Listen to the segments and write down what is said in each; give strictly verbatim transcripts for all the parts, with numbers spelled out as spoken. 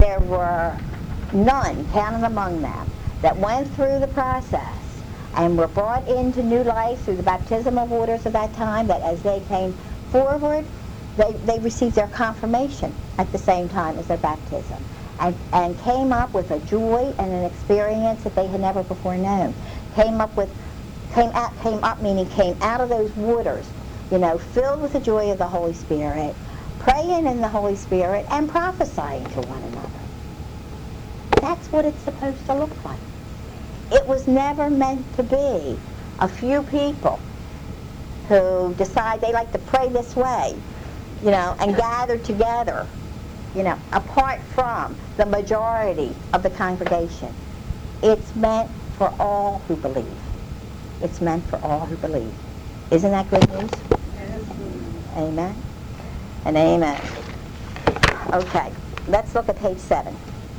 there were none counted among them that went through the process and were brought into new life through the baptismal waters of that time, that as they came forward, they, they received their confirmation at the same time as their baptism, and, and came up with a joy and an experience that they had never before known. Came up with, came out, came up meaning came out of those waters, you know, filled with the joy of the Holy Spirit, praying in the Holy Spirit, and prophesying to one another. That's what it's supposed to look like. It was never meant to be a few people who decide they like to pray this way, you know, and gather together, you know, apart from the majority of the congregation. It's meant for all who believe. It's meant for all who believe. Isn't that good news? Amen. And amen. Okay, let's look at page seven.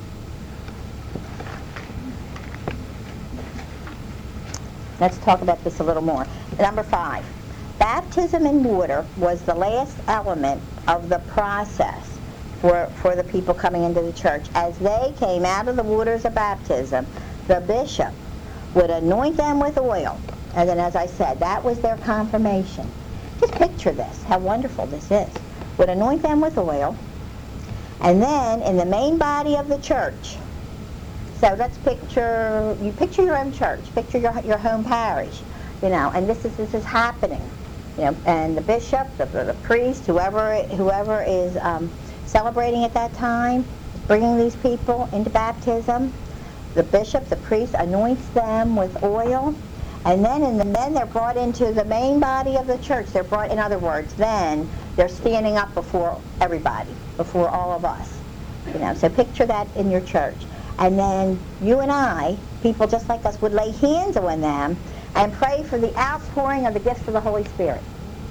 Let's talk about this a little more. Number five. Baptism in water was the last element of the process for, for the people coming into the church. As they came out of the waters of baptism, the bishop would anoint them with oil. And then, as I said, that was their confirmation. Just picture this, how wonderful this is. Would anoint them with oil. And then, in the main body of the church, so let's picture, you picture your own church, picture your, your home parish, you know, and this is, this is happening. You know, and the bishop, the, the priest, whoever whoever is um, celebrating at that time, bringing these people into baptism. The bishop, the priest, anoints them with oil, and then in the then they're brought into the main body of the church. They're brought, in other words, then they're standing up before everybody, before all of us. You know, so picture that in your church, and then you and I, people just like us, would lay hands on them and pray for the outpouring of the gifts of the Holy Spirit.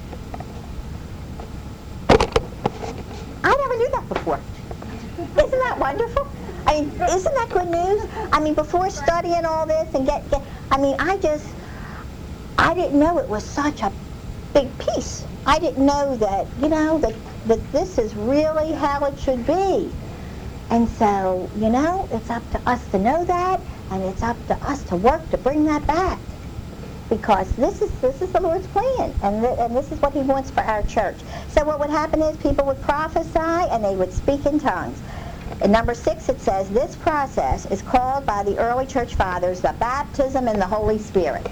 I never knew that before. Isn't that wonderful? I mean, isn't that good news? I mean, before studying all this and get, get I mean, I just, I didn't know it was such a big piece. I didn't know that, you know, that, that this is really how it should be. And so, you know, it's up to us to know that, and it's up to us to work to bring that back. Because this is this is the Lord's plan, and, th- and this is what He wants for our church. So what would happen is people would prophesy, and they would speak in tongues. In number six, it says, this process is called by the early church fathers the baptism in the Holy Spirit.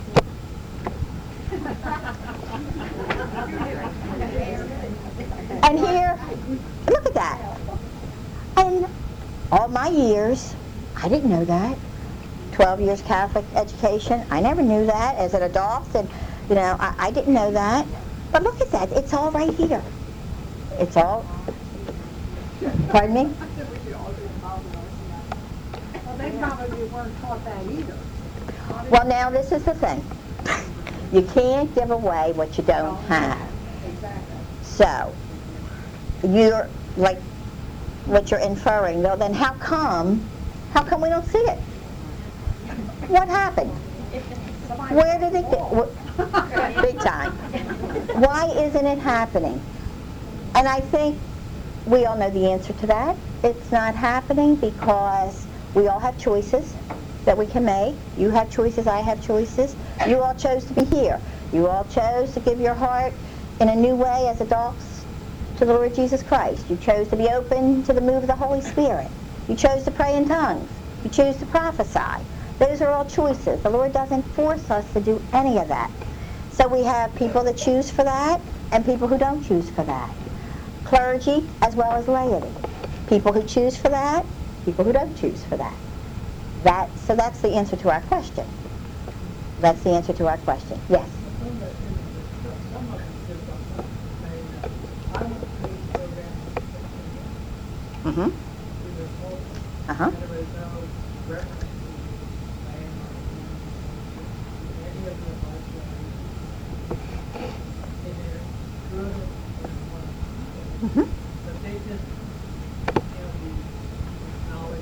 And here, look at that. And all my years, I didn't know that. twelve years Catholic education. I never knew that as an adult, and you know, I, I didn't know that. But look at that. It's all right here. It's all. Pardon me? Well, they probably weren't taught that either. Well, now this is the thing. You can't give away what you don't have. Exactly. So, you're like what you're inferring. Well, then how come? How come we don't see it? What happened? Where did it go? Big time. Why isn't it happening? And I think we all know the answer to that. It's not happening because we all have choices that we can make. You have choices, I have choices. You all chose to be here. You all chose to give your heart in a new way as adults to the Lord Jesus Christ. You chose to be open to the move of the Holy Spirit. You chose to pray in tongues. You chose to prophesy. Those are all choices. The Lord doesn't force us to do any of that. So we have people that choose for that and people who don't choose for that. Clergy as well as laity. People who choose for that, people who don't choose for that. That so that's the answer to our question. That's the answer to our question. Yes? Mm-hmm. Uh-huh. Mm-hmm. But they just have the knowledge,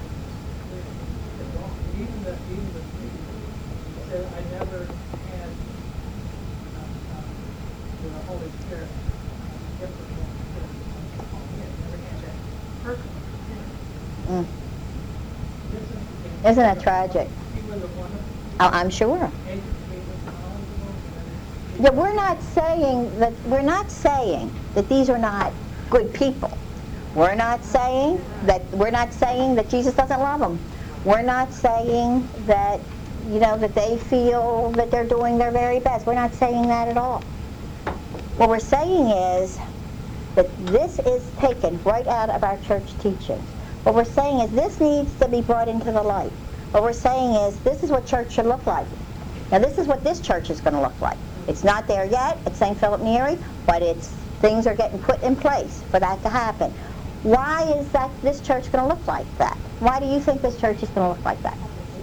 even the even the priest said, I never had uh, uh, the Holy Spirit, uh, gift of the Holy Spirit. I never had that personal experience. Mm. Isn't that tragic? He was a wonderful, Oh, I'm sure. educated, knowledgeable, and Yeah, we're not saying that we're not saying that these are not good people. We're not saying that we're not saying that Jesus doesn't love them. We're not saying that you know that they feel that they're doing their very best. We're not saying that at all. What we're saying is that this is taken right out of our church teachings. What we're saying is this needs to be brought into the light. What we're saying is this is what church should look like. Now this is what this church is going to look like. It's not there yet at Saint Philip Neri, but it's things are getting put in place for that to happen. Why is that this church going to look like that? Why do you think this church is going to look like that?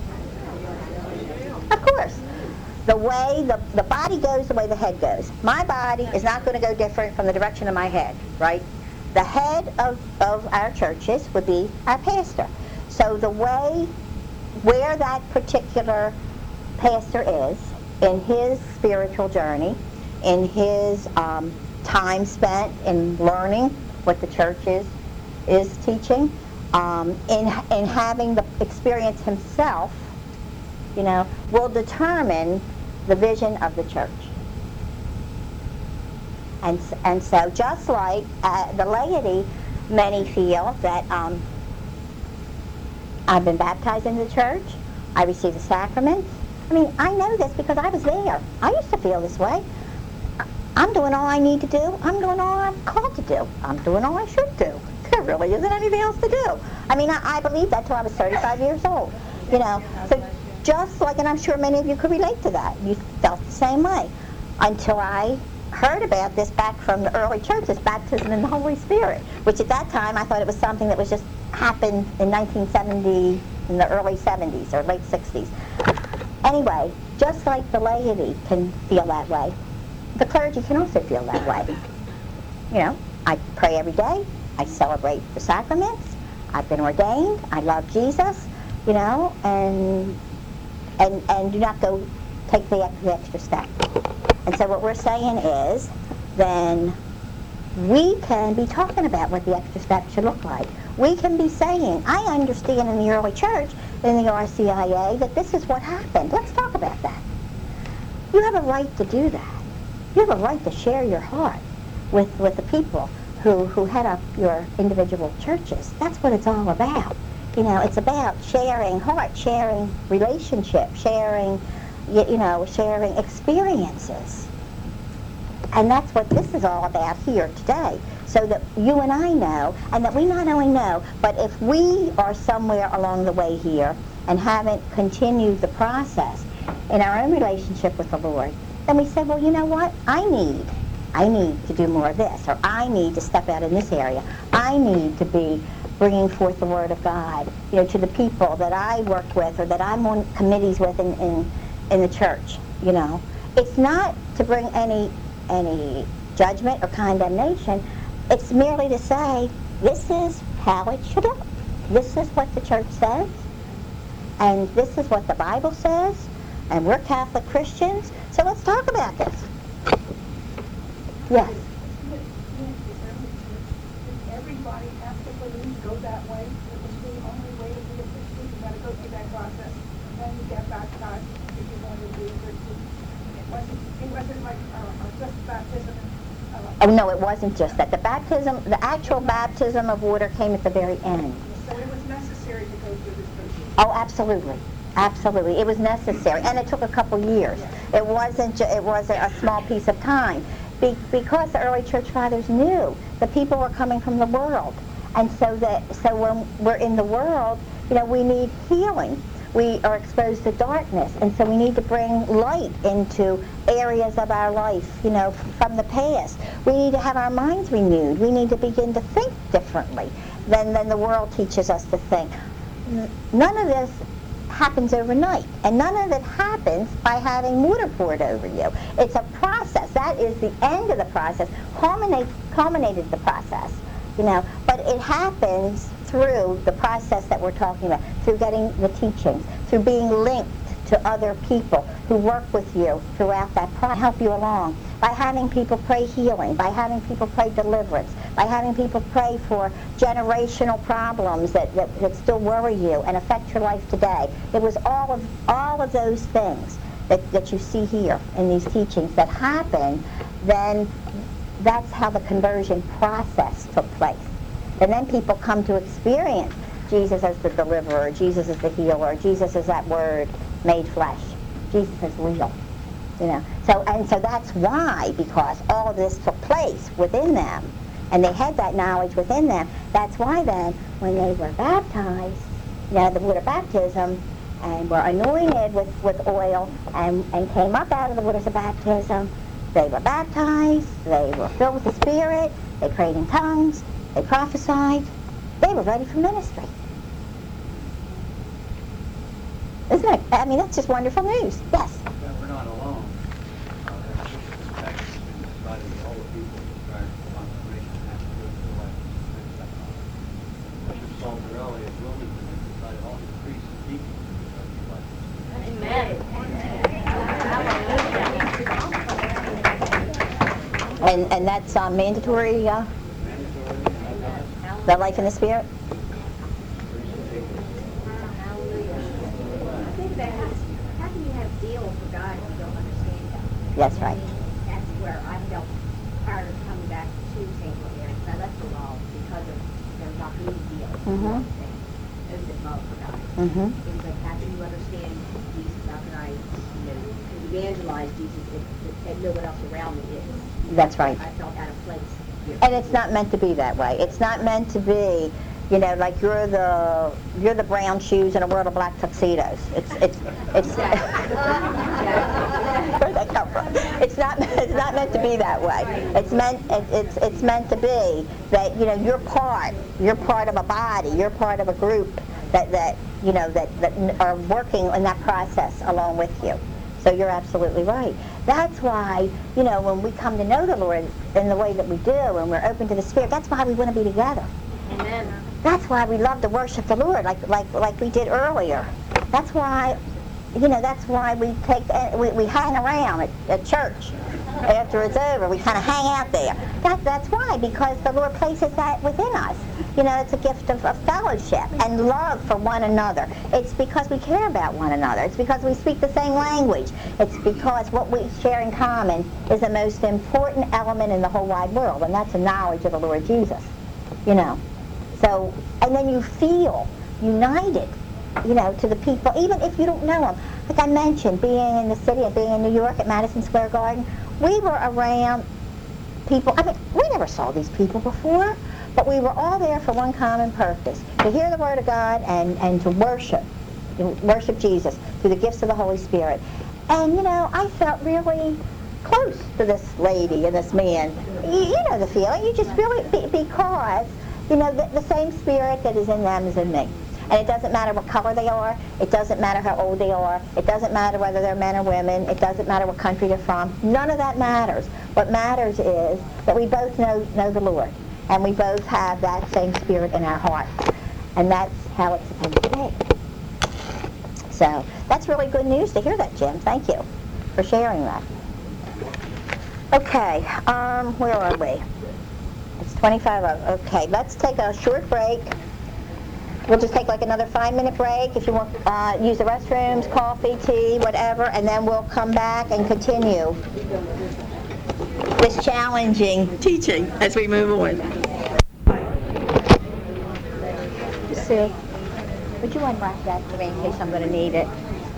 Of course. The way the, the body goes, the way the head goes. My body is not going to go different from the direction of my head, right? The head of, of our churches would be our pastor. So the way, where that particular pastor is in his spiritual journey, in his um, time spent in learning what the church is, is teaching, um, in, in having the experience himself, you know, will determine the vision of the church. And, and so just like uh, the laity, many feel that um, I've been baptized into the church, I received the sacraments. I mean, I know this because I was there. I used to feel this way. I'm doing all I need to do. I'm doing all I'm called to do. I'm doing all I should do. There really isn't anything else to do. I mean, I, I believed that till I was thirty-five years old. You know, so just like, and I'm sure many of you could relate to that. You felt the same way until I heard about this back from the early church, this baptism in the Holy Spirit, which at that time I thought it was something that was just happened in nineteen seventy, in the early seventies or late sixties. Anyway, just like the laity can feel that way, the clergy can also feel that way. You know, I pray every day. I celebrate the sacraments. I've been ordained. I love Jesus, you know, and and and do not go take the, the extra step. And so what we're saying is, then we can be talking about what the extra step should look like. We can be saying, I understand in the early church, in the R C I A, that this is what happened. Let's talk about that. You have a right to do that. You have a right to share your heart with, with the people who, who head up your individual churches. That's what it's all about. You know, it's about sharing heart, sharing relationship, sharing, you, you know, sharing experiences. And that's what this is all about here today. So that you and I know, and that we not only know, but if we are somewhere along the way here and haven't continued the process in our own relationship with the Lord, then we say, well, you know what? I need, I need to do more of this, or I need to step out in this area. I need to be bringing forth the Word of God, you know, to the people that I work with or that I'm on committees with in, in, in the church, you know. It's not to bring any, any judgment or condemnation. It's merely to say, this is how it should look. This is what the church says, and this is what the Bible says, and we're Catholic Christians, so let's talk about this. Yes? Everybody has to believe, go that way. It was the only way to be a Christian. You gotta go through that process. And then you get baptized if you want to be a Christian. It wasn't, it wasn't like uh, just baptism. Uh, Oh, no, it wasn't just that. The baptism, the actual baptism of water came at the very end. so it was necessary to go through this process. Oh, absolutely. Absolutely. It was necessary. And it took a couple years. It wasn't, ju- it wasn't a small piece of time. Be- because the early church fathers knew that people were coming from the world. And so that, so when we're in the world, you know, we need healing. We are exposed to darkness, and so we need to bring light into areas of our life, you know, f- from the past. We need to have our minds renewed. We need to begin to think differently than, than the world teaches us to think. N- None of this happens overnight, and none of it happens by having water poured over you. It's a process. That is the end of the process, culminate, culminated the process, you know, but it happens through the process that we're talking about, through getting the teachings, through being linked to to other people who work with you throughout that process, help you along. By having people pray healing, by having people pray deliverance, by having people pray for generational problems that, that, that still worry you and affect your life today. It was all of all of those things that, that you see here in these teachings that happen. Then that's how the conversion process took place. And then people come to experience Jesus as the deliverer, Jesus as the healer, Jesus as that word made flesh. Jesus is real. You know. So and so that's why, because all of this took place within them, and they had that knowledge within them, that's why then when they were baptized, you know, the water baptism, and were anointed with, with oil and, and came up out of the waters of baptism, they were baptized, they were filled with the Spirit, they prayed in tongues, they prophesied, they were ready for ministry. Isn't it? I mean, that's just wonderful news. Yes? That we're not alone. Uh, that's just the fact that it's been decided that all the people prior to confirmation have to go through life and Bishop Saltarelli of Wilmington has decided all his priests and deacons are going to go through life. And and that's uh, mandatory, uh, Mandatory, the life in the Spirit? How can you have zeal for God if you don't understand Him? That's right. That's where I felt prior to coming back to Saint Louis. I left the law because of there's not any zeal. Mhm. It was love for God. Mm-hmm. It was like, how can you understand Jesus? How can I, you know, evangelize Jesus if, if, and no one else around me is? That's right. I felt out of place. Here. And it's not meant to be that way. It's not meant to be, you know, like you're the you're the brown shoes in a world of black tuxedos. It's it's it's. Where'd that come from? It's not it's not meant to be that way. It's meant it, it's it's meant to be that, you know, you're part you're part of a body. You're part of a group that that you know that that are working in that process along with you. So you're absolutely right. That's why, you know, when we come to know the Lord in the way that we do and we're open to the Spirit, that's why we want to be together. Amen. That's why we love to worship the Lord like like like we did earlier. That's why, you know, that's why we take we, we hang around at, at church after it's over. We kind of hang out there. That, that's why, because the Lord places that within us. You know, it's a gift of, of fellowship and love for one another. It's because we care about one another. It's because we speak the same language. It's because what we share in common is the most important element in the whole wide world, and that's the knowledge of the Lord Jesus. You know. So, and then you feel united, you know, to the people, even if you don't know them. Like I mentioned, being in the city and being in New York at Madison Square Garden, we were around people. I mean, we never saw these people before, but we were all there for one common purpose, to hear the Word of God and, and to worship, to worship Jesus through the gifts of the Holy Spirit. And, you know, I felt really close to this lady and this man. You, you know the feeling. You just really, be, because, you know, the, the same Spirit that is in them is in me. And it doesn't matter what color they are. It doesn't matter how old they are. It doesn't matter whether they're men or women. It doesn't matter what country they're from. None of that matters. What matters is that we both know, know the Lord. And we both have that same Spirit in our hearts. And that's how it's supposed to be. So that's really good news to hear that, Jim. Thank you for sharing that. Okay, um, where are we? It's twenty-five oh. Okay, let's take a short break. We'll just take like another five-minute break if you want to uh, use the restrooms, coffee, tea, whatever, and then we'll come back and continue this challenging teaching as we move on. Sue, would you unwrap that for me in case I'm going to need it?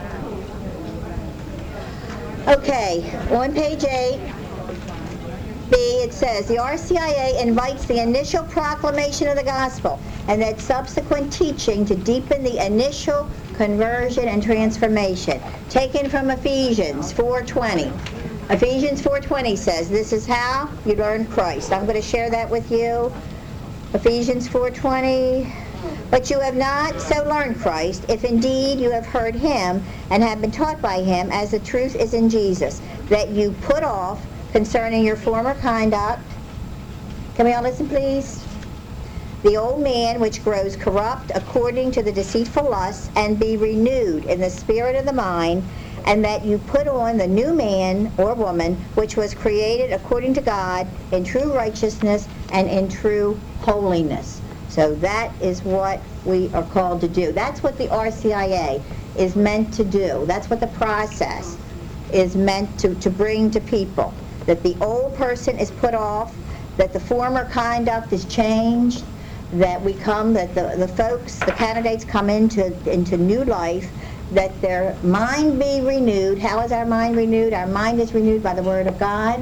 Okay, on page eight, B, it says, the R C I A invites the initial proclamation of the gospel and that subsequent teaching to deepen the initial conversion and transformation. Taken from Ephesians four twenty. Ephesians four twenty says, this is how you learn Christ. I'm going to share that with you. Ephesians four twenty. But you have not so learned Christ, if indeed you have heard him and have been taught by him, as the truth is in Jesus, that you put off concerning your former conduct. Can we all listen, please? the old man which grows corrupt according to the deceitful lusts, and be renewed in the spirit of the mind, and that you put on the new man or woman, which was created according to God in true righteousness and in true holiness. So that is what we are called to do. That's what the R C I A is meant to do. That's what the process is meant to, to bring to people. That the old person is put off, that the former conduct is changed, that we come, that the, the folks, the candidates come into, into new life, that their mind be renewed. How is our mind renewed? Our mind is renewed by the Word of God.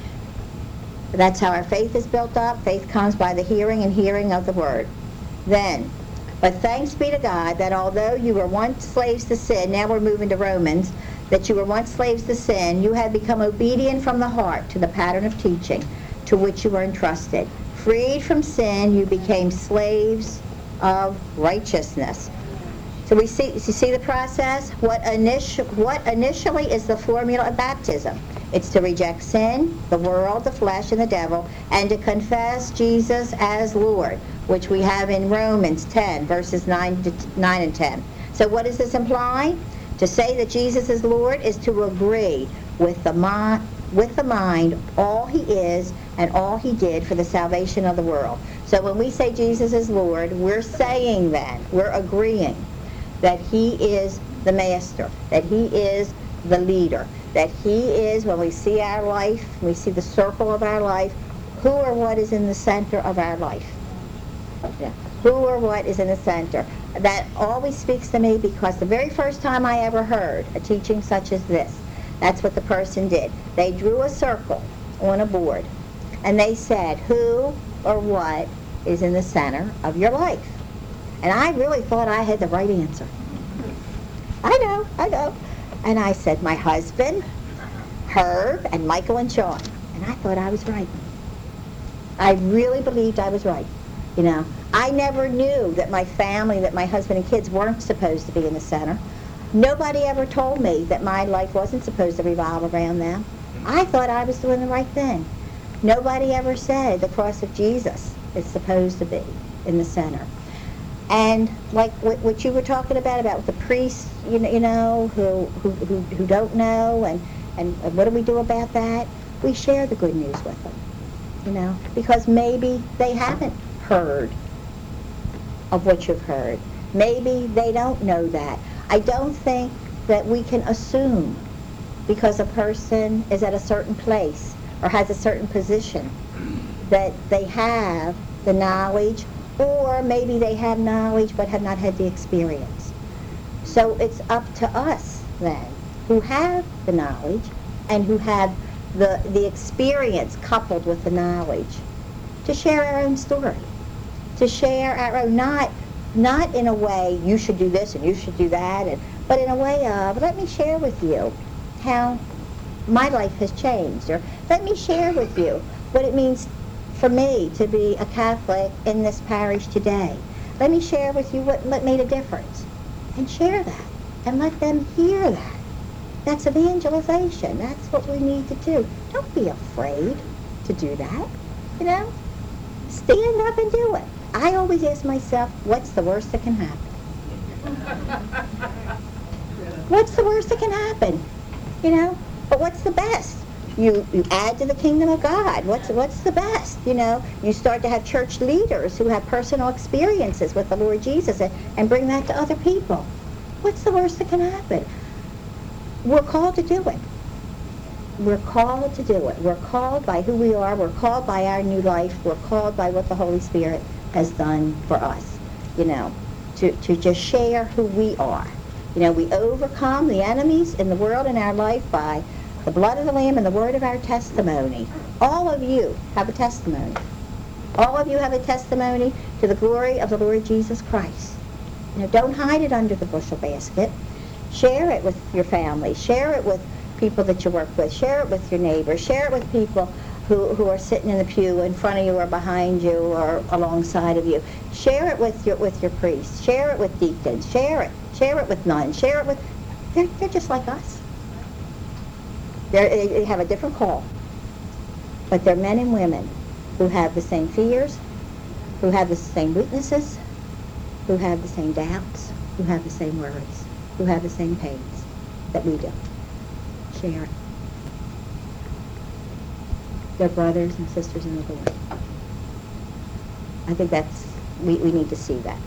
That's how our faith is built up. Faith comes by the hearing, and hearing of the Word. Then, but thanks be to God that although you were once slaves to sin, now we're moving to Romans, that you were once slaves to sin, you have become obedient from the heart to the pattern of teaching to which you were entrusted. Freed from sin, you became slaves of righteousness. So we see, you see the process? What, initi- what initially is the formula of baptism? It's to reject sin, the world, the flesh, and the devil, and to confess Jesus as Lord, which we have in Romans ten, verses nine, to nine and ten. So what does this imply? To say that Jesus is Lord is to agree with the, mi- with the mind all he is and all he did for the salvation of the world. So when we say Jesus is Lord, we're saying then, we're agreeing that he is the master, that he is the leader, that he is, when we see our life, we see the circle of our life, who or what is in the center of our life. Yeah. Who or what is in the center. That always speaks to me, because the very first time I ever heard a teaching such as this, that's what the person did. They drew a circle on a board, and they said, who or what is in the center of your life? And I really thought I had the right answer. I know, I know. And I said, my husband, Herb, and Michael and Sean. And I thought I was right. I really believed I was right. You know, I never knew that my family, that my husband and kids weren't supposed to be in the center. Nobody ever told me that my life wasn't supposed to revolve around them. I thought I was doing the right thing. Nobody ever said the cross of Jesus is supposed to be in the center. And like what, what you were talking about, about the priests, you know, you know who, who, who, who don't know, and, and, and what do we do about that? We share the good news with them, you know, because maybe they haven't heard of what you've heard. Maybe they don't know that. I don't think that we can assume because a person is at a certain place or has a certain position that they have the knowledge, or maybe they have knowledge but have not had the experience. So it's up to us then, who have the knowledge and who have the, the experience coupled with the knowledge, to share our own story, to share our own, not, not in a way, you should do this and you should do that, and, but in a way of, let me share with you how my life has changed, or let me share with you what it means for me to be a Catholic in this parish today. Let me share with you what, what made a difference. And share that. And let them hear that. That's evangelization. That's what we need to do. Don't be afraid to do that. You know? Stand up and do it. I always ask myself, what's the worst that can happen? What's the worst that can happen? You know? But what's the best? You, you add to the kingdom of God. What's what's the best? You know, you start to have church leaders who have personal experiences with the Lord Jesus and, and bring that to other people. What's the worst that can happen? We're called to do it. We're called to do it. We're called by who we are. We're called by our new life. We're called by what the Holy Spirit has done for us, you know, to, to just share who we are. You know, we overcome the enemies in the world in our life by the blood of the Lamb and the word of our testimony. All of you have a testimony. All of you have a testimony to the glory of the Lord Jesus Christ. You know, don't hide it under the bushel basket. Share it with your family. Share it with people that you work with. Share it with your neighbors. Share it with people who, who are sitting in the pew in front of you or behind you or alongside of you. Share it with your with your priests. Share it with deacons. Share it. Share it with nuns. Share it with... They're, they're just like us. They're, they have a different call. But they're men and women who have the same fears, who have the same weaknesses, who have the same doubts, who have the same worries, who have the same pains that we do. Share it. They're brothers and sisters in the Lord. I think that's, we, we need to see that.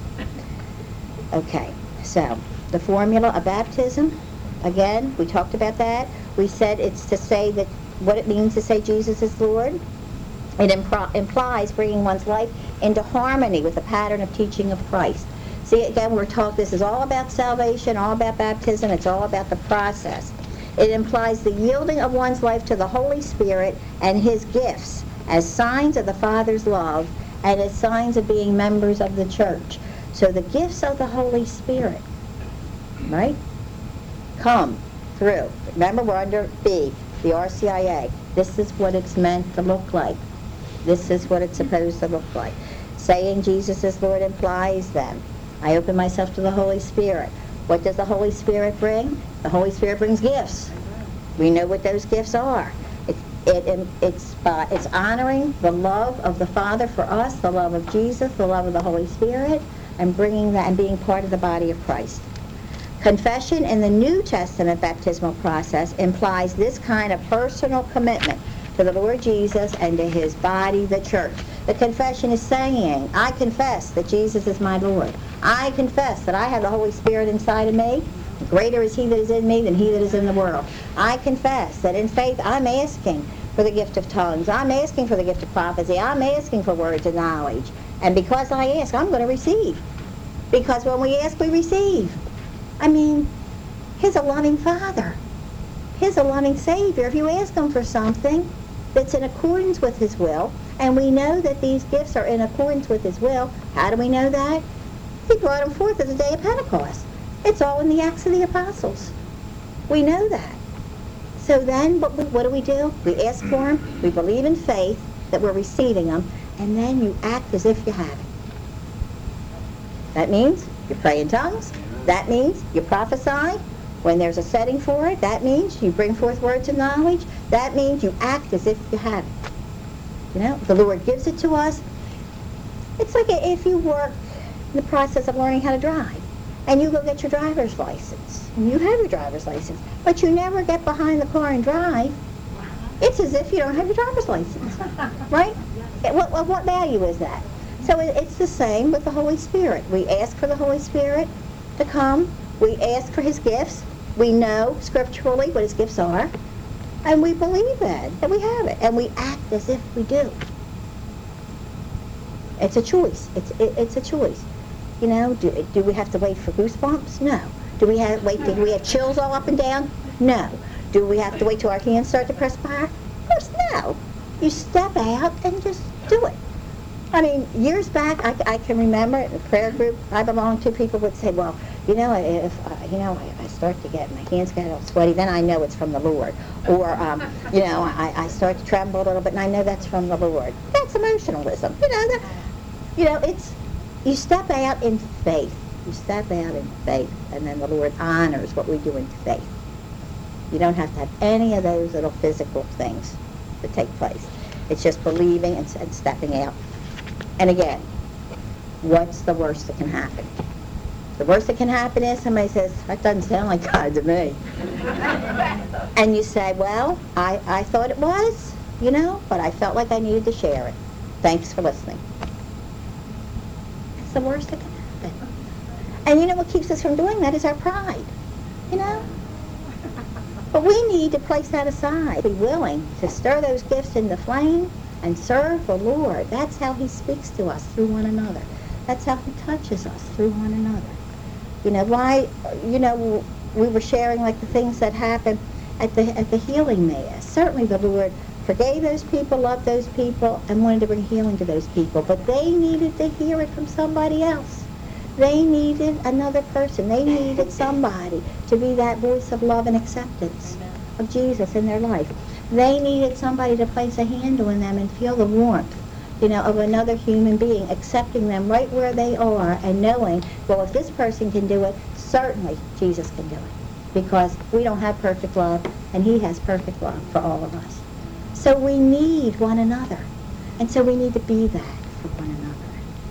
Okay, so the formula of baptism, again, we talked about that. We said it's to say that what it means to say Jesus is Lord. It impro- implies bringing one's life into harmony with the pattern of teaching of Christ. See, again, we're taught this is all about salvation, all about baptism, it's all about the process. It implies the yielding of one's life to the Holy Spirit and His gifts as signs of the Father's love and as signs of being members of the church. So the gifts of the Holy Spirit, right, come through. Remember, we're under B, the R C I A. This is what it's meant to look like. This is what it's supposed to look like. Saying Jesus is Lord implies then, I open myself to the Holy Spirit. What does the Holy Spirit bring? The Holy Spirit brings gifts. We know what those gifts are. It, it, it's, uh, it's honoring the love of the Father for us, the love of Jesus, the love of the Holy Spirit, and bringing that and being part of the body of Christ. Confession in the New Testament baptismal process implies this kind of personal commitment to the Lord Jesus and to His body, the church. The confession is saying, I confess that Jesus is my Lord. I confess that I have the Holy Spirit inside of me. Greater is He that is in me than he that is in the world. I confess that in faith I'm asking for the gift of tongues. I'm asking for the gift of prophecy. I'm asking for words of knowledge. And because I ask, I'm going to receive. Because when we ask, we receive. I mean, He's a loving Father. He's a loving Savior. If you ask Him for something that's in accordance with His will, and we know that these gifts are in accordance with His will, how do we know that? He brought them forth at the day of Pentecost. It's all in the Acts of the Apostles. We know that. So then, what, we, what do we do? We ask for them, we believe in faith that we're receiving them, and then you act as if you have it. That means you pray in tongues. That means you prophesy when there's a setting for it. That means you bring forth words of knowledge. That means you act as if you have it. You know, the Lord gives it to us. It's like if you work in the process of learning how to drive, and you go get your driver's license, and you have your driver's license, but you never get behind the car and drive. It's as if you don't have your driver's license, right? What, what, what value is that? So it, it's the same with the Holy Spirit. We ask for the Holy Spirit to come. We ask for His gifts. We know scripturally what His gifts are. And we believe that, that we have it. And we act as if we do. It's a choice. It's it, it's a choice. You know, do, do we have to wait for goosebumps? No. Do we have wait? Do we have chills all up and down? No. Do we have to wait till our hands start to perspire? Of course, no. You step out and just do it. I mean, years back, I, I can remember in a prayer group I belonged to, people would say, well, you know, if, uh, you know, if I start to get, my hands get all sweaty, then I know it's from the Lord. Or, um, you know, I, I start to tremble a little bit, and I know that's from the Lord. That's emotionalism. You know, that, you know, it's, you step out in faith. You step out in faith, and then the Lord honors what we do in faith. You don't have to have any of those little physical things that take place. It's just believing and, and stepping out. And again, what's the worst that can happen? The worst that can happen is somebody says, that doesn't sound like God to me. And you say, well, I, I thought it was, you know, but I felt like I needed to share it. Thanks for listening. That's the worst that can happen. And you know what keeps us from doing that is our pride, you know? But we need to place that aside, be willing to stir those gifts into flame and serve the Lord. That's how He speaks to us, through one another. That's how He touches us, through one another. You know, why, you know, we were sharing like the things that happened at the at the healing mass. Certainly the Lord forgave those people, loved those people, and wanted to bring healing to those people. But they needed to hear it from somebody else. They needed another person. They needed somebody to be that voice of love and acceptance of Jesus in their life. They needed somebody to place a hand on them and feel the warmth, you know, of another human being, accepting them right where they are and knowing, well, if this person can do it, certainly Jesus can do it. Because we don't have perfect love, and He has perfect love for all of us. So we need one another. And so we need to be that for one another.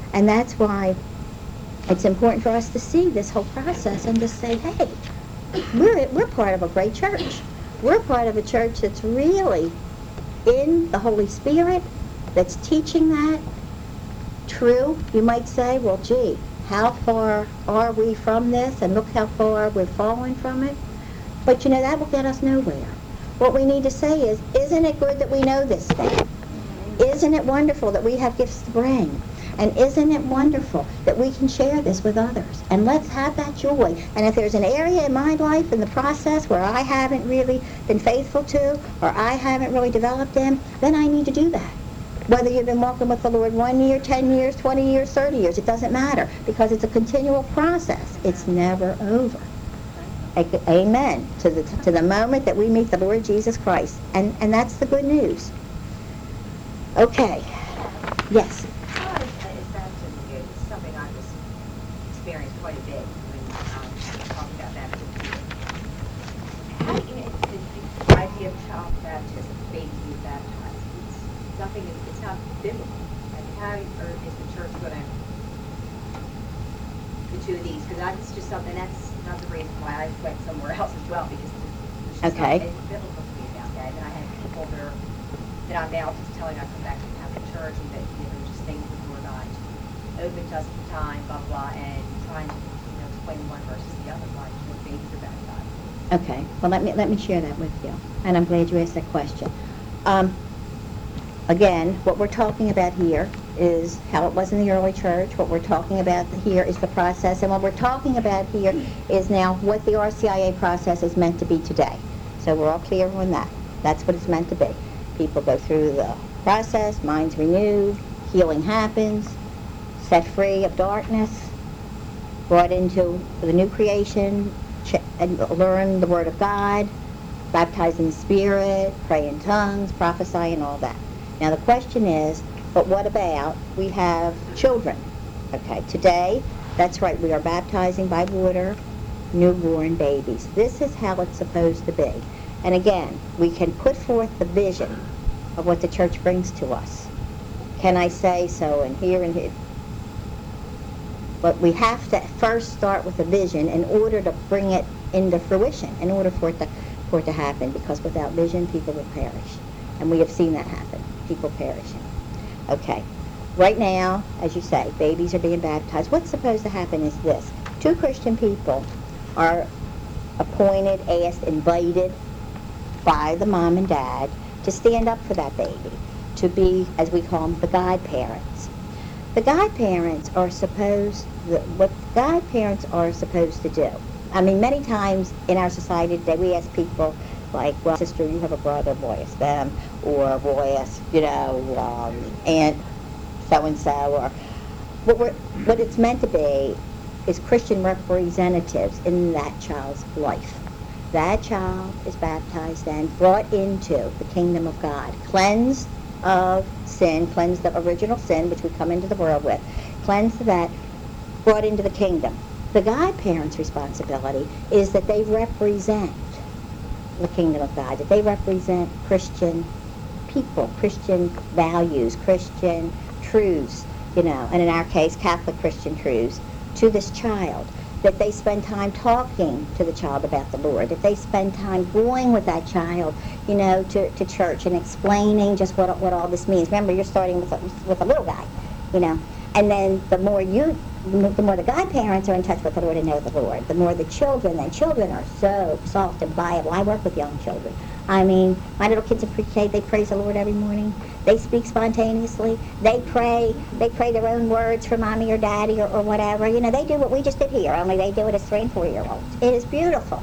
And that's why it's important for us to see this whole process and just say, hey, we're, we're part of a great church. We're part of a church that's really in the Holy Spirit, that's teaching that. True, you might say, well, gee, how far are we from this? And look how far we've fallen from it. But, you know, that will get us nowhere. What we need to say is, isn't it good that we know this thing? Isn't it wonderful that we have gifts to bring? And isn't it wonderful that we can share this with others? And let's have that joy. And if there's an area in my life in the process where I haven't really been faithful to, or I haven't really developed in, then I need to do that. Whether you've been walking with the Lord one year, ten years, twenty years, thirty years, it doesn't matter, because it's a continual process. It's never over. A- Amen. To the, to the moment that we meet the Lord Jesus Christ. And, and that's the good news. Okay. Yes. Well, it's, it's baptism good. It's something I've just experienced quite a bit when um, talking about baptism. How do you, the, the idea of child baptism, baby being baptized, it's nothing, it's not biblical. I mean, how, or is the church going to, the two of these, because that's just something, that's not the reason why I went somewhere else as well, because there's just Okay. something biblical to me about that. And I had people that are, that I'm now just telling I come back to Catholic Church, and that, you know, there's just things that were not open to us at the time, blah, blah, and trying to, you know, explain one versus the other, why the babies are baptized. Okay. Well, let me let me share that with you. And I'm glad you asked that question. Um, again, what we're talking about here is how it was in the early church. What we're talking about here is the process. And what we're talking about here is now what the R C I A process is meant to be today. So we're all clear on that. That's what it's meant to be. People go through the process, minds renewed, healing happens, set free of darkness, brought into the new creation, ch- and learn the Word of God, baptized in the Spirit, pray in tongues, prophesy, and all that. Now the question is, but what about, we have children. Okay, today, that's right, we are baptizing by water newborn babies. This is how it's supposed to be. And again, we can put forth the vision of what the church brings to us. Can I say so? And here and here. But we have to first start with a vision in order to bring it into fruition, in order for it to, for it to happen, because without vision, people will perish. And we have seen that happen, people perishing. Okay, right now, as you say, babies are being baptized. What's supposed to happen is this. Two Christian people are appointed, asked, invited by the mom and dad to stand up for that baby, to be, as we call them, the godparents. The godparents are supposed, the, what godparents are supposed to do. I mean, many times in our society today, we ask people, like, well, sister, you have a brother, boy, ask them, or boy, ask, you know, um, aunt so-and-so, or what, we're, what it's meant to be is Christian representatives in that child's life. That child is baptized and brought into the kingdom of God, cleansed of sin, cleansed of original sin, which we come into the world with, cleansed of that, brought into the kingdom. The godparents' responsibility is that they represent the kingdom of God, that they represent Christian people, Christian values, Christian truths, you know, and in our case, Catholic Christian truths, to this child. That they spend time talking to the child about the Lord, that they spend time going with that child, you know, to, to church and explaining just what what all this means. Remember, you're starting with a, with a little guy, you know, and then the more you, the more the godparents are in touch with the Lord and know the Lord, the more the children, and children are so soft and pliable. I work with young children. I mean, my little kids in pre-K, they praise the Lord every morning. They speak spontaneously. They pray. They pray their own words for mommy or daddy or, or whatever. You know, they do what we just did here, only they do it as three and four-year-olds. It is beautiful.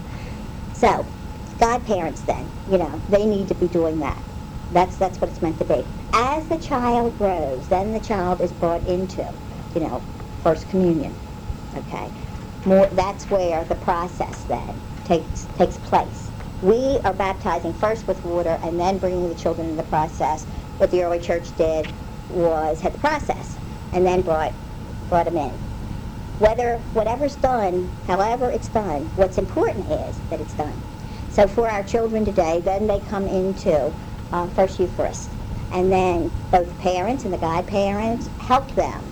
So, godparents then, you know, they need to be doing that. That's that's what it's meant to be. As the child grows, then the child is brought into, you know, First Communion. Okay, more. That's where the process then takes takes place. We are baptizing first with water and then bringing the children in the process. What the early church did was had the process and then brought brought them in. Whether whatever's done, however it's done, what's important is that it's done. So for our children today, then they come into uh, First Eucharist, and then both parents and the godparents help them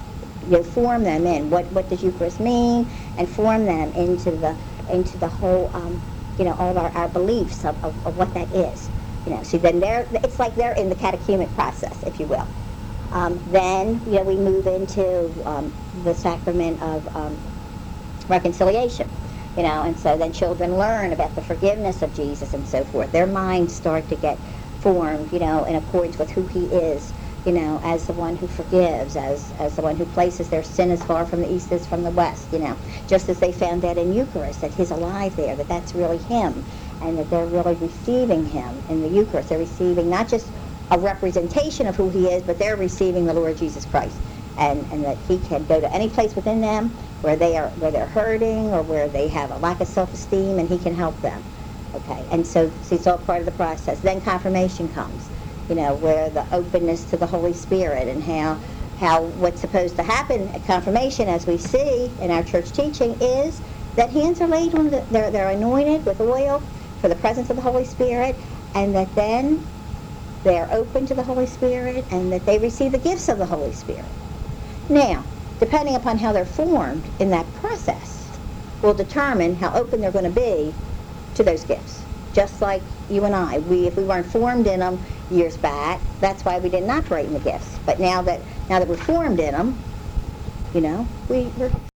you know, form them in what what does Eucharist mean, and form them into the into the whole, um, you know, all our, our beliefs of, of, of what that is. You know, so then they're, it's like they're in the catechemic process, if you will. Um, then, you know, we move into um, the sacrament of um, reconciliation, you know, and so then children learn about the forgiveness of Jesus and so forth. Their minds start to get formed, you know, in accordance with who he is, you know, as the one who forgives, as, as the one who places their sin as far from the east as from the west, you know, just as they found that in Eucharist, that he's alive there, that that's really him, and that they're really receiving him in the Eucharist. They're receiving not just a representation of who he is, but they're receiving the Lord Jesus Christ, and, and that he can go to any place within them where they are, where they're hurting or where they have a lack of self-esteem, and he can help them. Okay, and so, so it's all part of the process. Then confirmation comes, you know, where the openness to the Holy Spirit and how how what's supposed to happen at confirmation, as we see in our church teaching, is that hands are laid on the, they're, they're anointed with oil for the presence of the Holy Spirit, and that then they're open to the Holy Spirit, and that they receive the gifts of the Holy Spirit. Now, depending upon how they're formed in that process, will determine how open they're going to be to those gifts. Just like you and I, we if we weren't formed in them years back, that's why we didn't operate in the gifts. But now that now that we're formed in them, you know, we, we're